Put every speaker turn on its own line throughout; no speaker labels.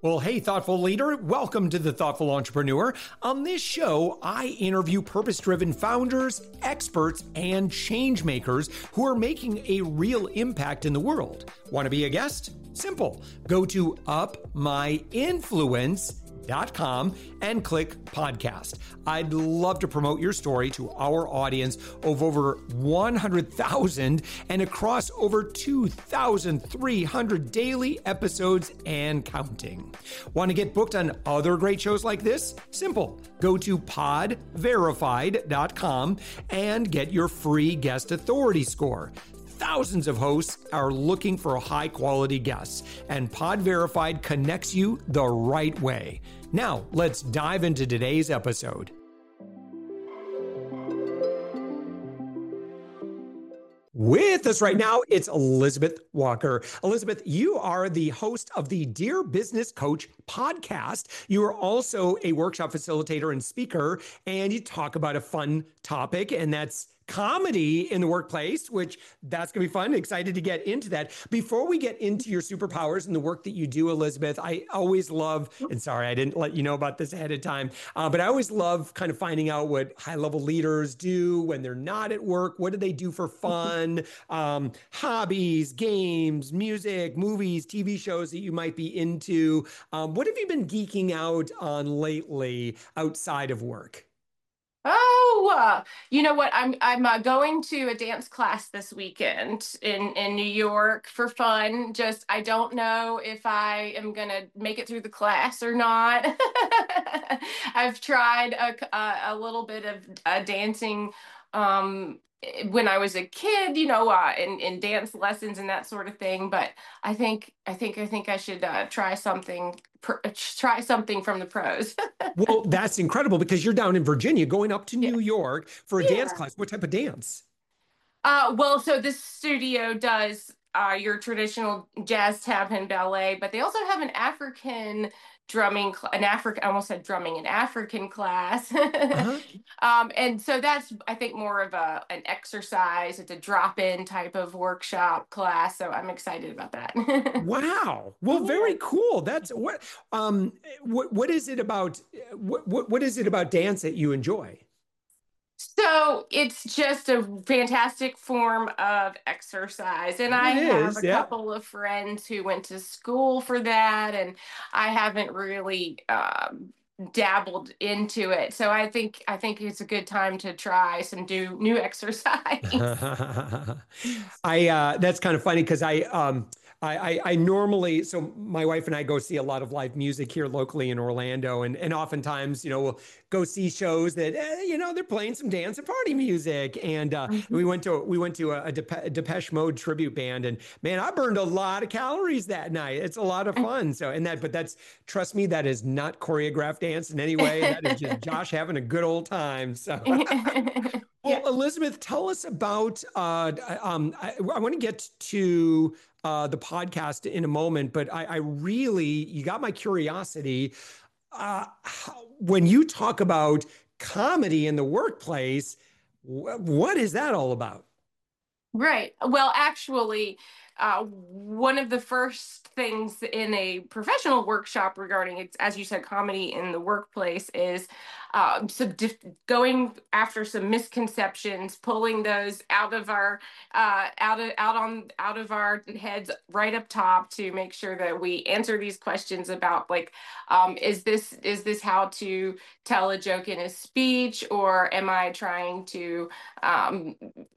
Well, hey, thoughtful leader, welcome to the Thoughtful Entrepreneur. On this show, I interview purpose driven founders, experts, and change makers who are making a real impact in the world. Want to be a guest? Simple. Go to upmyinfluence.com and click podcast. I'd love to promote your story to our audience of over 100,000 and across over 2,300 daily episodes and counting. Want to get booked on other great shows like this? Simple. Go to podverified.com and get your free guest authority score. Thousands of hosts are looking for high quality guests, and Pod Verified connects you the right way. Now, let's dive into today's episode. With us right now, it's Elizabeth Walker. Elizabeth, you are the host of the Dear Business Coach podcast. You are also a workshop facilitator and speaker, and you talk about a fun topic, and that's comedy in the workplace, which that's going to be fun. Excited to get into that. Before we get into your superpowers and the work that you do, Elizabeth, I always love, and sorry, I didn't let you know about this ahead of time, but I always love kind of finding out what high-level leaders do when they're not at work. What do they do for fun? Hobbies, games, music, movies, TV shows that you might be into. What have you been geeking out on lately outside of work?
You know what? I'm going to a dance class this weekend in New York for fun. Just I don't know if I am gonna make it through the class or not. I've tried a little bit of dancing when I was a kid, in dance lessons and that sort of thing. But I think I should try something from the pros.
Well, that's incredible because you're down in Virginia going up to
Yeah.
New York for a dance
Yeah.
class. What type of dance?
So this studio does your traditional jazz, tap, and ballet, but they also have an African I almost said drumming, an African class.
Uh-huh.
And so that's, I think, more of an exercise. It's a drop-in type of workshop class, so I'm excited about that.
Wow. Well,
Yeah.
very cool. That's what is it about what is it about dance that you enjoy?
So it's just a fantastic form of exercise. And I
It
have a
is, yeah.
couple of friends who went to school for that, and I haven't really dabbled into it. So I think it's a good time to try some new exercise.
I that's kind of funny because I normally, so my wife and I go see a lot of live music here locally in Orlando, and oftentimes, we'll go see shows that they're playing some dance and party music, and we
Mhm.
went to a Depeche Mode tribute band, and man, I burned a lot of calories that night. It's a lot of fun. So, but that's, trust me, that is not choreographed dance in any way. That is just Josh having a good old time. So.
Yeah.
Well, Elizabeth, tell us about. I want to get to the podcast in a moment, but I really, you got my curiosity. When you talk about comedy in the workplace, what is that all about?
Right. Well, actually, one of the first things in a professional workshop regarding it's, as you said, comedy in the workplace is going after some misconceptions, pulling those out of our out of our heads right up top to make sure that we answer these questions about like, is this how to tell a joke in a speech, or am I trying to um,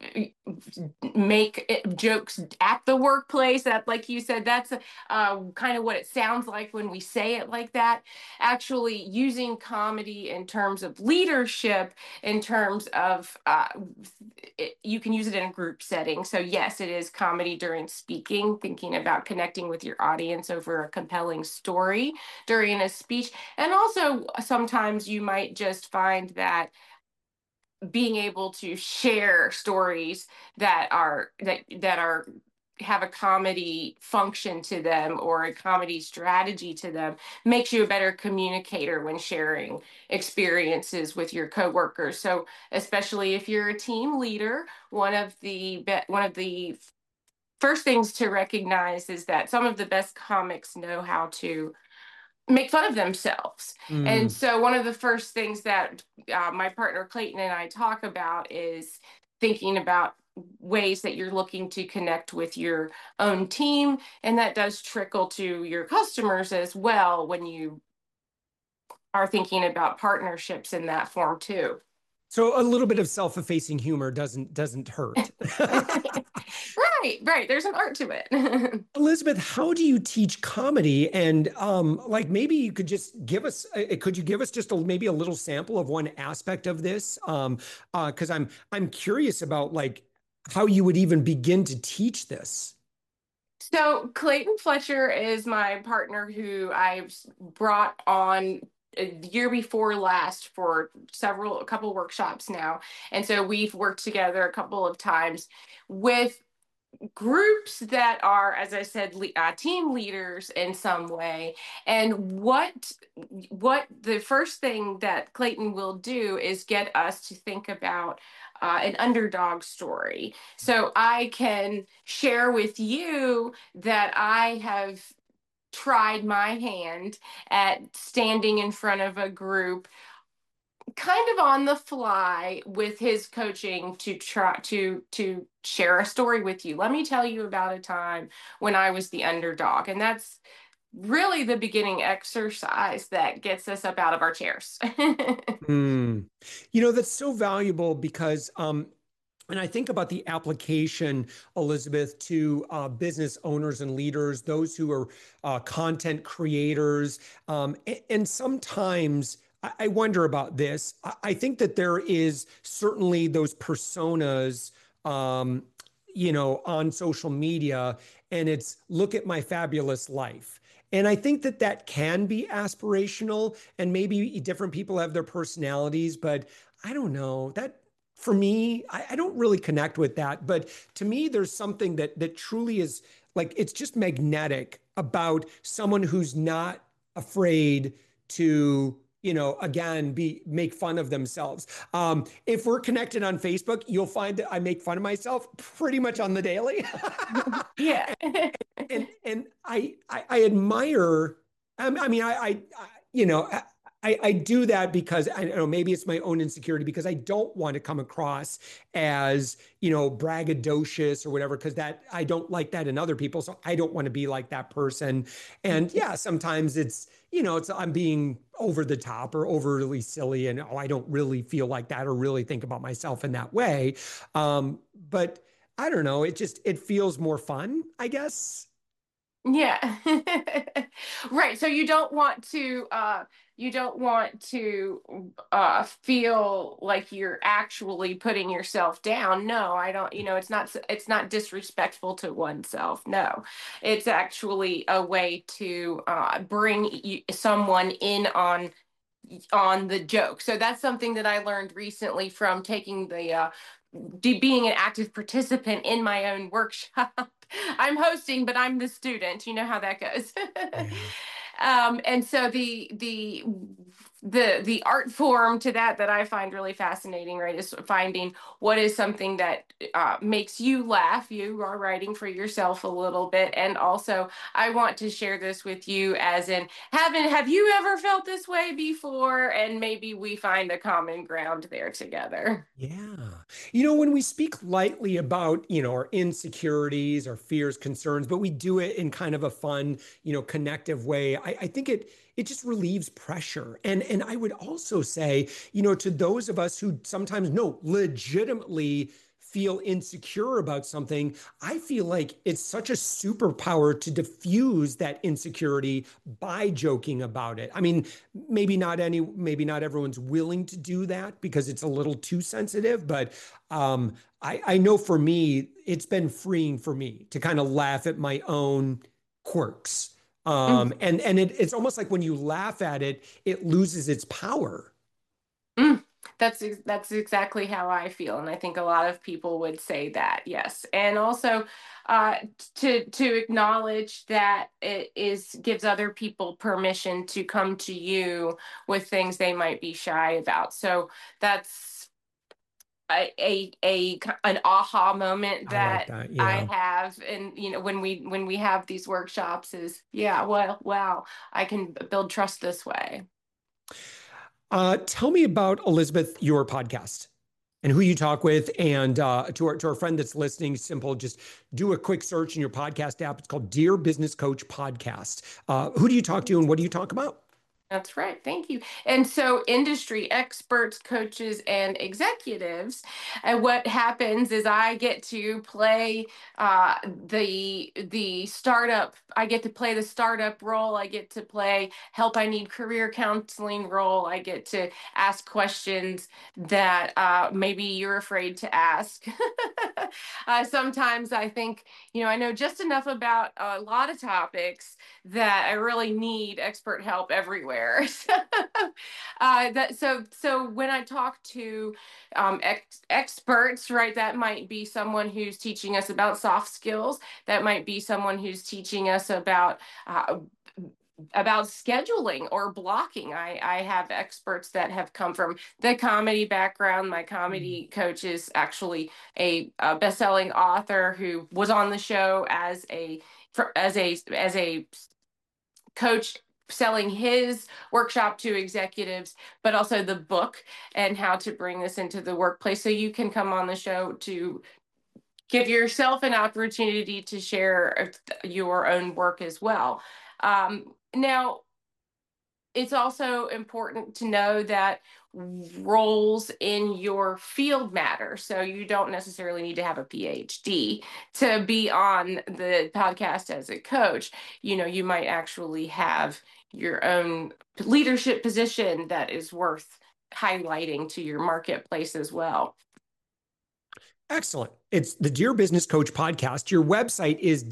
make jokes at the workplace? That, like you said, that's kind of what it sounds like when we say it like that. Actually using comedy in terms of leadership, in terms of you can use it in a group setting. So yes, it is comedy during speaking, thinking about connecting with your audience over a compelling story during a speech. And also sometimes you might just find that being able to share stories that are have a comedy function to them or a comedy strategy to them makes you a better communicator when sharing experiences with your coworkers. So especially if you're a team leader, one of the first things to recognize is that some of the best comics know how to make fun of themselves. And
Mm.
so one of the first things that my partner Clayton and I talk about is thinking about ways that you're looking to connect with your own team, and that does trickle to your customers as well when you are thinking about partnerships in that form too.
So a little bit of self-effacing humor doesn't hurt.
Right. There's an art to it.
Elizabeth, how do you teach comedy? And like maybe you could just give us, could you give us just maybe a little sample of one aspect of this? Because I'm curious about like how you would even begin to teach this.
So Clayton Fletcher is my partner who I've brought on the year before last for a couple workshops now. And so we've worked together a couple of times with groups that are, as I said, team leaders in some way. And what the first thing that Clayton will do is get us to think about an underdog story. So I can share with you that I have tried my hand at standing in front of a group kind of on the fly with his coaching to try to share a story with you. Let me tell you about a time when I was the underdog. And that's really the beginning exercise that gets us up out of our chairs.
Hmm. That's so valuable because and I think about the application, Elizabeth, to business owners and leaders, those who are content creators. And sometimes I wonder about this. I think that there is certainly those personas, um, on social media, and it's look at my fabulous life. And I think that that can be aspirational, and maybe different people have their personalities, but I don't know that for me, I don't really connect with that. But to me, there's something that truly is like it's just magnetic about someone who's not afraid to, again, be make fun of themselves. If we're connected on Facebook, you'll find that I make fun of myself pretty much on the daily.
Yeah.
And I admire. I mean, I do that because I don't know, maybe it's my own insecurity because I don't want to come across as, braggadocious or whatever, because that I don't like that in other people. So I don't want to be like that person. And yeah, sometimes it's I'm being over the top or overly silly and I don't really feel like that or really think about myself in that way. But I don't know, it feels more fun, I guess.
Yeah. Right. So you don't want to feel like you're actually putting yourself down. No, I don't, it's not disrespectful to oneself. No. It's actually a way to bring someone in on the joke. So that's something that I learned recently from taking the being an active participant in my own workshop. I'm hosting, but I'm the student. You know how that goes.
Yeah.
And so the art form to that I find really fascinating, right, is finding what is something that makes you laugh. You are writing for yourself a little bit, and also I want to share this with you, as in have you ever felt this way before? And maybe we find a common ground there together.
Yeah. When we speak lightly about, our insecurities, our fears, concerns, but we do it in kind of a fun, connective way, I think it just relieves pressure. And I would also say, to those of us who sometimes no legitimately feel insecure about something, I feel like it's such a superpower to diffuse that insecurity by joking about it. I mean, maybe not everyone's willing to do that because it's a little too sensitive, but I know for me, it's been freeing for me to kind of laugh at my own quirks. It's almost like when you laugh at it, it loses its power.
Mm, that's exactly how I feel, and I think a lot of people would say that, yes. And also, to acknowledge that it is gives other people permission to come to you with things they might be shy about. So that's an aha moment
I like
that
that.
I
Yeah.
have, and when we have these workshops is, yeah, well, wow, I can build trust this way.
Tell me about, Elizabeth, your podcast and who you talk with. And to our friend that's listening, simple, just do a quick search in your podcast app. It's called Dear Business Coach Podcast. Who do you talk to and what do you talk about?
That's right. Thank you. And so, industry experts, coaches, and executives. And what happens is I get to play the startup. I get to play the startup role. I get to play help I need career counseling role. I get to ask questions that maybe you're afraid to ask. Sometimes I think, I know just enough about a lot of topics that I really need expert help everywhere. So when I talk to experts, right, that might be someone who's teaching us about soft skills. That might be someone who's teaching us about scheduling or blocking. I have experts that have come from the comedy background. My comedy coach is actually a best-selling author who was on the show as a coach selling his workshop to executives, but also the book and how to bring this into the workplace. So you can come on the show to give yourself an opportunity to share your own work as well. Now, it's also important to know that roles in your field matter. So you don't necessarily need to have a PhD to be on the podcast as a coach. You might actually have your own leadership position that is worth highlighting to your marketplace as well.
Excellent. It's the Dear Business Coach Podcast. Your website is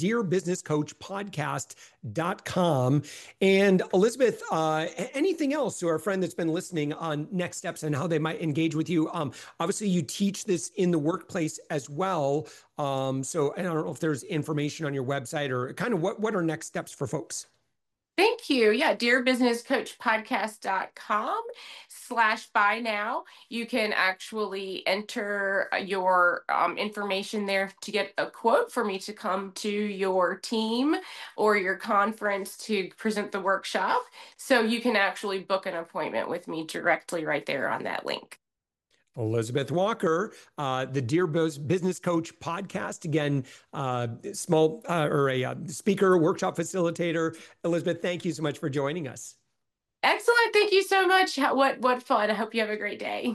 dearbussinesscoachpodcast.com. And Elizabeth, anything else to our friend that's been listening on next steps and how they might engage with you? Obviously, you teach this in the workplace as well. So I don't know if there's information on your website or kind of what are next steps for folks?
Thank you. Yeah, dearbusinesscoachpodcast.com/buy now. You can actually enter your information there to get a quote for me to come to your team or your conference to present the workshop. So you can actually book an appointment with me directly right there on that link.
Elizabeth Walker, the Dear Business Coach Podcast. Again, speaker, workshop facilitator. Elizabeth, thank you so much for joining us.
Excellent. Thank you so much. What fun. I hope you have a great day.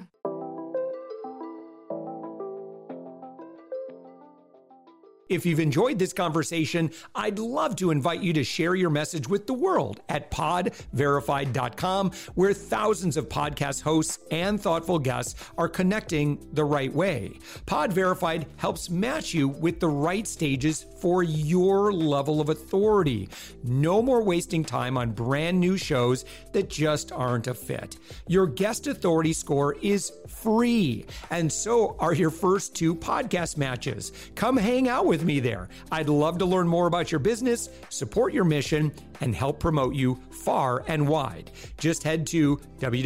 If you've enjoyed this conversation, I'd love to invite you to share your message with the world at podverified.com, where thousands of podcast hosts and thoughtful guests are connecting the right way. Pod Verified helps match you with the right stages for your level of authority. No more wasting time on brand new shows that just aren't a fit. Your guest authority score is free, and so are your first 2 podcast matches. Come hang out with me there. I'd love to learn more about your business, support your mission, and help promote you far and wide. Just head to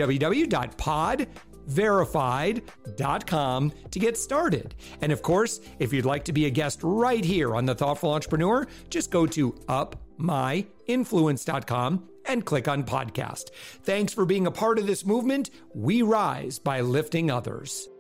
www.podverified.com to get started. And of course, if you'd like to be a guest right here on The Thoughtful Entrepreneur, just go to upmyinfluence.com and click on podcast. Thanks for being a part of this movement. We rise by lifting others.